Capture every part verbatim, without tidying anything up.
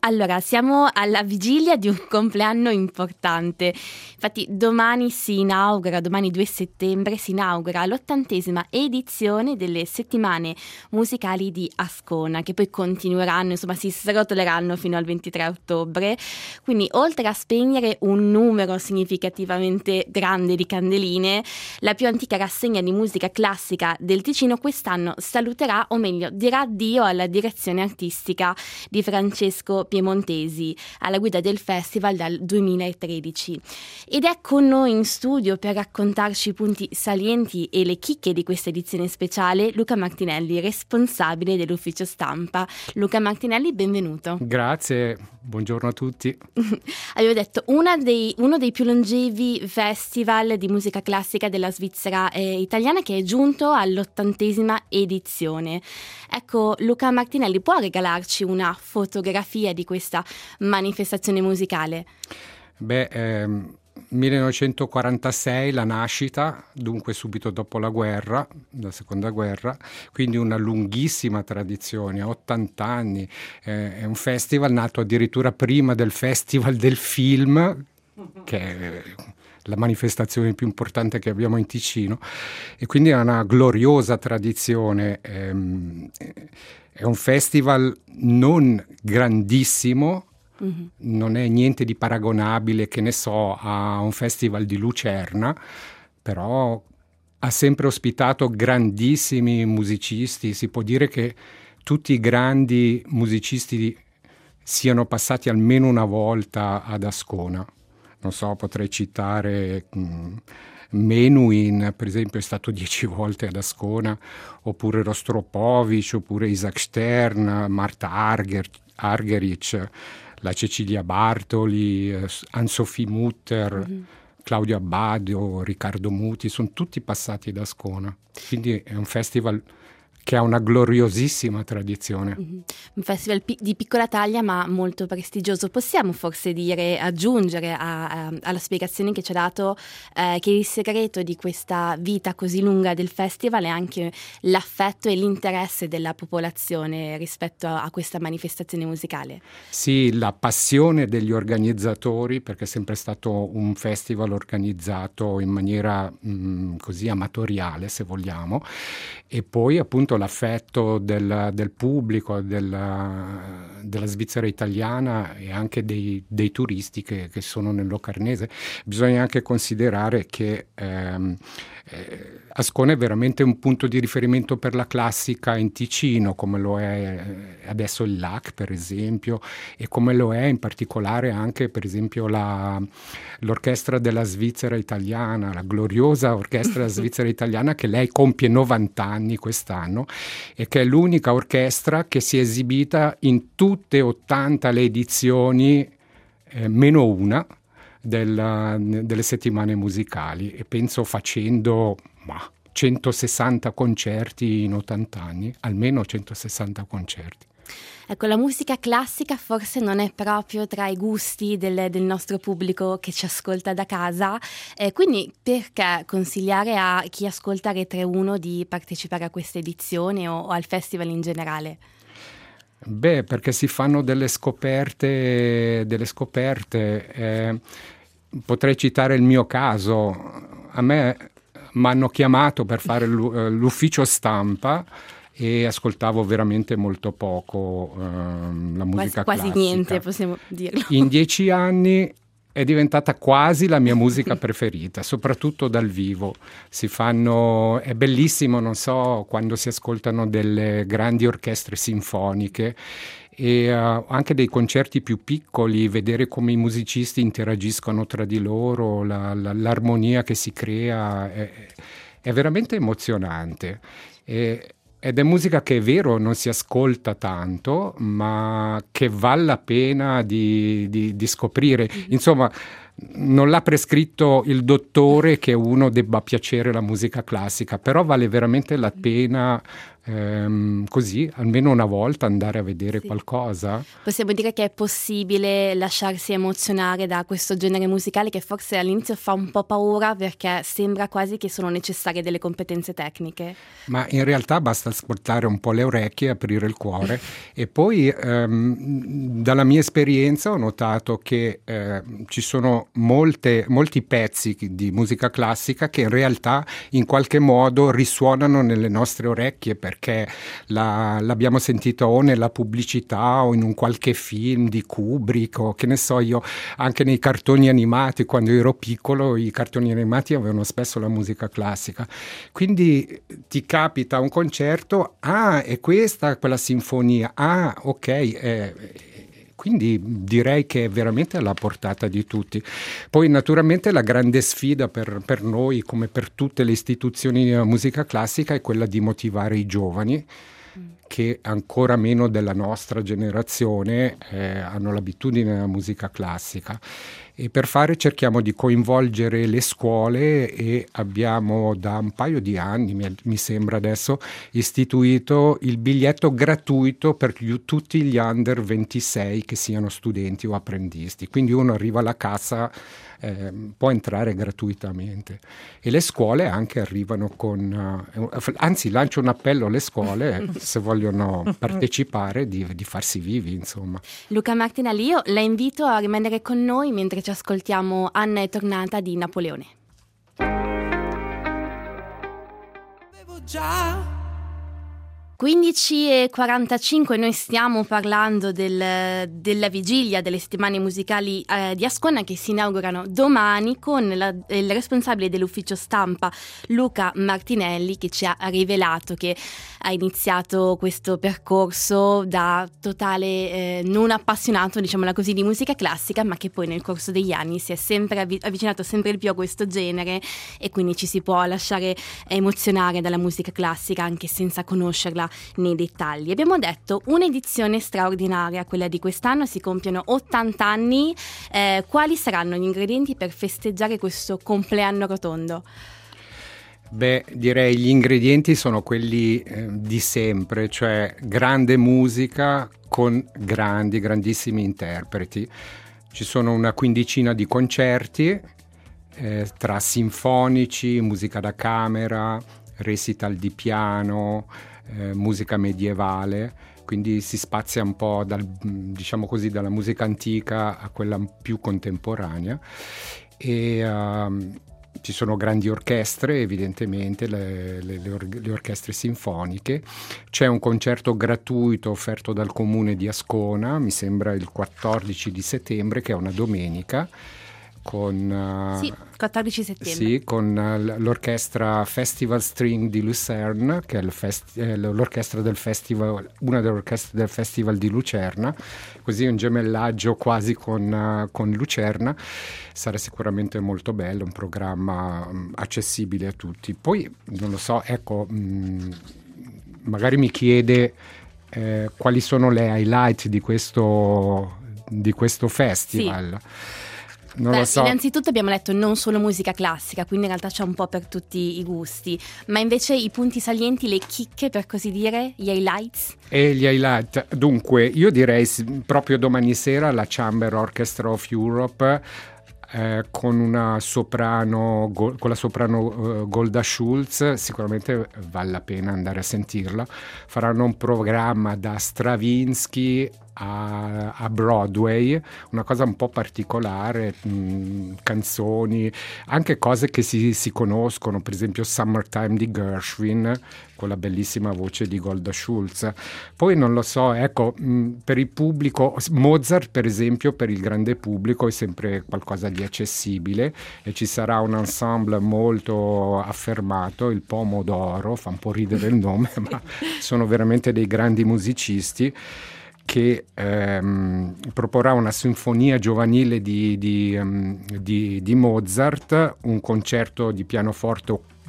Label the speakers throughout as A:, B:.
A: Allora, siamo alla vigilia di un compleanno importante. Infatti domani si inaugura, domani due settembre, si inaugura l'ottantesima edizione delle settimane musicali di Ascona, che poi continueranno, insomma si srotoleranno fino al ventitré ottobre. Quindi oltre a spegnere un numero significativamente grande di candeline, la più antica rassegna di musica classica del Ticino quest'anno saluterà, o meglio dirà addio alla direzione artistica di Francesco Piemontesi, alla guida del festival dal duemilatredici. Ed è con noi in studio per raccontarci i punti salienti e le chicche di questa edizione speciale Luca Martinelli, responsabile dell'ufficio stampa. Luca Martinelli, benvenuto.
B: Grazie, buongiorno a tutti.
A: Avevo detto, una dei, uno dei più longevi festival di musica classica della Svizzera eh, italiana, che è giunto all'ottantesima edizione. Ecco, Luca Martinelli, può regalarci una fotografia di questa manifestazione musicale?
B: Beh, ehm, millenovecentoquarantasei la nascita, dunque subito dopo la guerra, la seconda guerra, quindi una lunghissima tradizione, ottanta anni. Eh, è un festival nato addirittura prima del Festival del Film, che è la manifestazione più importante che abbiamo in Ticino, e quindi è una gloriosa tradizione. Ehm, è un festival non grandissimo, mm-hmm. non è niente di paragonabile, che ne so, a un festival di Lucerna, però ha sempre ospitato grandissimi musicisti. Si può dire che tutti i grandi musicisti siano passati almeno una volta ad Ascona. Non so, potrei citare mh, Menuhin, per esempio, è stato dieci volte ad Ascona, oppure Rostropovich, oppure Isaac Stern, Marta Arger, Argerich, la Cecilia Bartoli, eh, Anne-Sophie Mutter, mm-hmm. Claudio Abbado, Riccardo Muti, sono tutti passati da Ascona. Quindi è un festival che ha una gloriosissima tradizione. Mm-hmm.
A: Un festival pi- di piccola taglia ma molto prestigioso. Possiamo forse dire, aggiungere a, a, alla spiegazione che ci ha dato, eh, che il segreto di questa vita così lunga del festival è anche l'affetto e l'interesse della popolazione rispetto a, a questa manifestazione musicale?
B: Sì, la passione degli organizzatori, perché è sempre stato un festival organizzato in maniera mh, così amatoriale, se vogliamo, e poi appunto l'affetto del, del pubblico, della, della Svizzera italiana e anche dei, dei turisti che, che sono nel Locarnese. Bisogna anche considerare che ehm, eh, Ascona è veramente un punto di riferimento per la classica in Ticino, come lo è adesso il L A C, per esempio, e come lo è in particolare anche, per esempio, la, l'Orchestra della Svizzera Italiana, la gloriosa Orchestra della Svizzera Italiana, che lei compie novanta anni quest'anno e che è l'unica orchestra che si è esibita in tutte e ottanta le edizioni, eh, meno una, Della, delle settimane musicali, e penso facendo ma, centosessanta concerti in ottanta anni, almeno centosessanta concerti.
A: Ecco, la musica classica forse non è proprio tra i gusti del, del nostro pubblico che ci ascolta da casa, eh, quindi perché consigliare a chi ascolta Rete uno di partecipare a questa edizione o, o al festival in generale?
B: Beh, perché si fanno delle scoperte, delle scoperte. Eh, potrei citare il mio caso. A me mi hanno chiamato per fare l'ufficio stampa e ascoltavo veramente molto poco eh, la musica
A: quasi,
B: classica.
A: Quasi niente, possiamo dirlo.
B: In dieci anni è diventata quasi la mia musica preferita, soprattutto dal vivo. Si fanno, è bellissimo, non so, quando si ascoltano delle grandi orchestre sinfoniche e uh, anche dei concerti più piccoli, vedere come i musicisti interagiscono tra di loro, la, la, l'armonia che si crea, è, è veramente emozionante. E, ed è musica che è vero non si ascolta tanto, ma che vale la pena di, di, di scoprire. Insomma, non l'ha prescritto il dottore che uno debba piacere la musica classica, però vale veramente la pena ehm, così almeno una volta andare a vedere
A: sì.
B: qualcosa.
A: Possiamo dire che è possibile lasciarsi emozionare da questo genere musicale che forse all'inizio fa un po' paura perché sembra quasi che sono necessarie delle competenze tecniche.
B: Ma in realtà basta ascoltare un po' le orecchie, aprire il cuore e poi ehm, dalla mia esperienza ho notato che eh, ci sono molte, molti pezzi di musica classica che in realtà in qualche modo risuonano nelle nostre orecchie perché la, l'abbiamo sentito o nella pubblicità o in un qualche film di Kubrick o che ne so io, anche nei cartoni animati. Quando ero piccolo i cartoni animati avevano spesso la musica classica, quindi ti capita un concerto, ah è questa quella sinfonia, ah ok, eh, quindi direi che è veramente alla portata di tutti. Poi naturalmente la grande sfida per, per noi, come per tutte le istituzioni di musica classica, è quella di motivare i giovani che ancora meno della nostra generazione eh, hanno l'abitudine alla musica classica. E per fare cerchiamo di coinvolgere le scuole e abbiamo da un paio di anni, mi, mi sembra adesso, istituito il biglietto gratuito per gli, tutti gli under ventisei che siano studenti o apprendisti. Quindi uno arriva alla cassa, eh, può entrare gratuitamente. E le scuole anche arrivano con... Uh, anzi, lancio un appello alle scuole, se vogliono partecipare, di, di farsi vivi, insomma.
A: Luca Martinelli, io la invito a rimanere con noi mentre ci ascoltiamo Anna è tornata di Napoleone. Avevo già quindici e quarantacinque, noi stiamo parlando del, della vigilia delle settimane musicali eh, di Ascona che si inaugurano domani con la, il responsabile dell'ufficio stampa Luca Martinelli, che ci ha rivelato che ha iniziato questo percorso da totale eh, non appassionato, diciamola così, di musica classica, ma che poi nel corso degli anni si è sempre avvi- avvicinato sempre di più a questo genere e quindi ci si può lasciare emozionare dalla musica classica anche senza conoscerla nei dettagli. Abbiamo detto un'edizione straordinaria, quella di quest'anno, si compiono ottanta anni. Eh, quali saranno gli ingredienti per festeggiare questo compleanno rotondo?
B: Beh, direi gli ingredienti sono quelli eh, di sempre, cioè grande musica con grandi, grandissimi interpreti. Ci sono una quindicina di concerti eh, tra sinfonici, musica da camera, recital di piano, Eh, musica medievale, quindi si spazia un po' dal, diciamo così, dalla musica antica a quella più contemporanea e um, ci sono grandi orchestre, evidentemente le, le, le, or- le orchestre sinfoniche. C'è un concerto gratuito offerto dal comune di Ascona, mi sembra il quattordici di settembre, che è una domenica, con, uh,
A: sì, quattordici settembre.
B: Sì, con uh, l'orchestra Festival String di Lucerne, che è il festi- eh, l'orchestra del festival, una delle orchestre del Festival di Lucerna, così un gemellaggio quasi con, uh, con Lucerna. Sarà sicuramente molto bello, un programma um, accessibile a tutti. Poi, non lo so, ecco, mh, magari mi chiede eh, quali sono le highlight di questo, di questo festival. Sì. Non
A: Beh,
B: lo so.
A: Innanzitutto abbiamo letto non solo musica classica, quindi in realtà c'è un po' per tutti i gusti, ma invece i punti salienti, le chicche per così dire, gli highlights?
B: E gli highlight, dunque io direi proprio domani sera la Chamber Orchestra of Europe eh, con una soprano, con la soprano uh, Golda Schulz, sicuramente vale la pena andare a sentirla. Faranno un programma da Stravinsky A, a Broadway, una cosa un po' particolare, mh, canzoni, anche cose che si, si conoscono, per esempio Summertime di Gershwin con la bellissima voce di Golda Schulz. Poi non lo so, ecco, mh, per il pubblico, Mozart per esempio per il grande pubblico è sempre qualcosa di accessibile e ci sarà un ensemble molto affermato, il Pomodoro, fa un po' ridere il nome, ma sono veramente dei grandi musicisti, che ehm, proporrà una sinfonia giovanile di, di, um, di, di Mozart, un concerto di pianoforte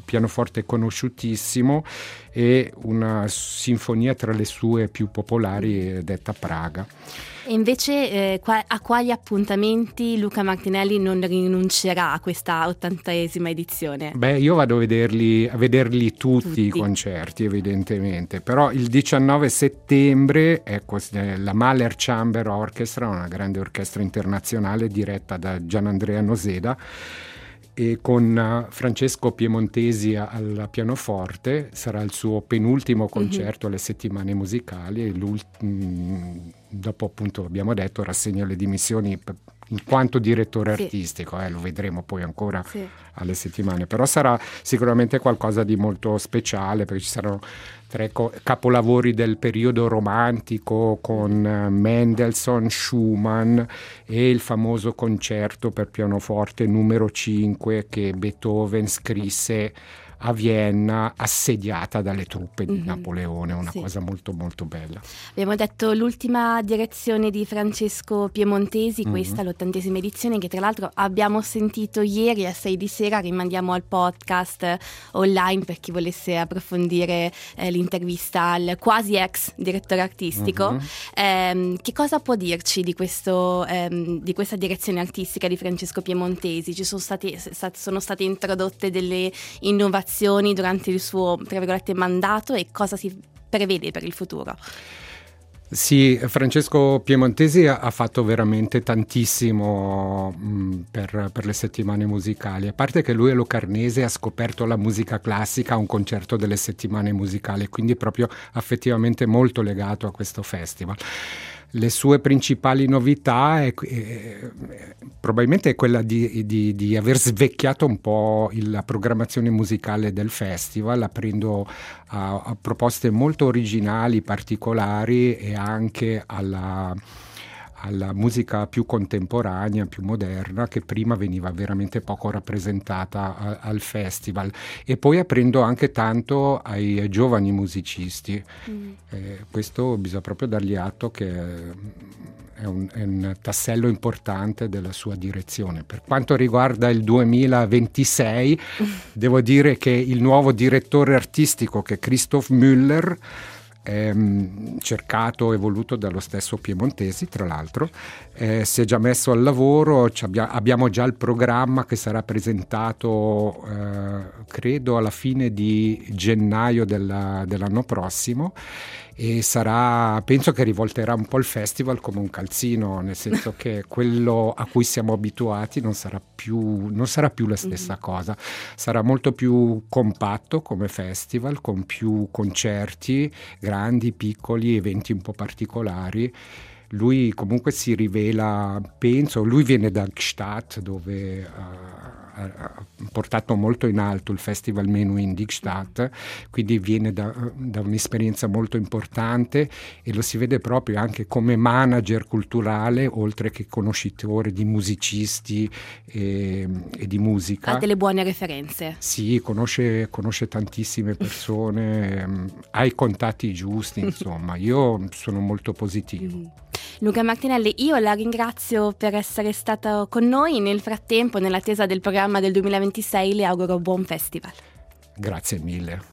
B: pianoforte conosciutissimo e una sinfonia tra le sue più popolari detta Praga.
A: E invece eh, qua, a quali appuntamenti Luca Martinelli non rinuncerà a questa ottantesima edizione?
B: Beh, io vado a vederli, a vederli tutti, tutti i concerti, evidentemente, però il diciannove settembre ecco, la Mahler Chamber Orchestra, una grande orchestra internazionale diretta da Gianandrea Noseda, e con Francesco Piemontesi al pianoforte. Sarà il suo penultimo concerto mm-hmm. alle settimane musicali e dopo, appunto, abbiamo detto, rassegna le dimissioni in quanto direttore sì. artistico, eh, lo vedremo poi ancora sì. alle settimane, però sarà sicuramente qualcosa di molto speciale, perché ci saranno tre co- capolavori del periodo romantico con uh, Mendelssohn, Schumann e il famoso concerto per pianoforte numero cinque che Beethoven scrisse a Vienna assediata dalle truppe di mm-hmm. Napoleone, una sì. cosa molto molto bella.
A: Abbiamo detto l'ultima direzione di Francesco Piemontesi, mm-hmm. questa l'ottantesima edizione, che tra l'altro abbiamo sentito ieri a sei di sera. Rimandiamo al podcast online per chi volesse approfondire eh, l'intervista al quasi ex direttore artistico. Mm-hmm. Eh, che cosa può dirci di questo ehm, di questa direzione artistica di Francesco Piemontesi? Ci sono stati sono state introdotte delle innovazioni durante il suo, tra virgolette, mandato, e cosa si prevede per il futuro?
B: Sì, Francesco Piemontesi ha fatto veramente tantissimo mh, per, per le settimane musicali. A parte che lui è locarnese, ha scoperto la musica classica a un concerto delle settimane musicali, quindi è proprio affettivamente molto legato a questo festival. Le sue principali novità è, è, probabilmente è quella di, di, di aver svecchiato un po' il, la programmazione musicale del festival, aprendo a, a proposte molto originali, particolari, e anche alla, alla musica più contemporanea, più moderna, che prima veniva veramente poco rappresentata a, al festival, e poi aprendo anche tanto ai giovani musicisti. Mm. Eh, questo bisogna proprio dargli atto che è un, è un tassello importante della sua direzione. Per quanto riguarda il duemilaventisei, devo dire che il nuovo direttore artistico, che è Christoph Müller, Ehm, cercato e voluto dallo stesso Piemontesi, tra l'altro, eh, si è già messo al lavoro. Abbia, abbiamo già il programma che sarà presentato eh, credo alla fine di gennaio della, dell'anno prossimo, e sarà, penso che rivolterà un po' il festival come un calzino, nel senso che quello a cui siamo abituati non sarà più, non sarà più la stessa mm-hmm. cosa. Sarà molto più compatto come festival, con più concerti grandi, piccoli, eventi un po' particolari. Lui comunque si rivela, penso, lui viene da Gstaad, dove uh, ha portato molto in alto il Festival Menuhin di Gstaad, quindi viene da, da un'esperienza molto importante, e lo si vede proprio anche come manager culturale, oltre che conoscitore di musicisti e, e di musica.
A: Ha delle buone referenze.
B: Sì, conosce, conosce tantissime persone, ha i contatti giusti, insomma. Io sono molto positivo.
A: Mm. Luca Martinelli, io la ringrazio per essere stato con noi. Nel frattempo, nell'attesa del programma del duemilaventisei, le auguro buon festival.
B: Grazie mille.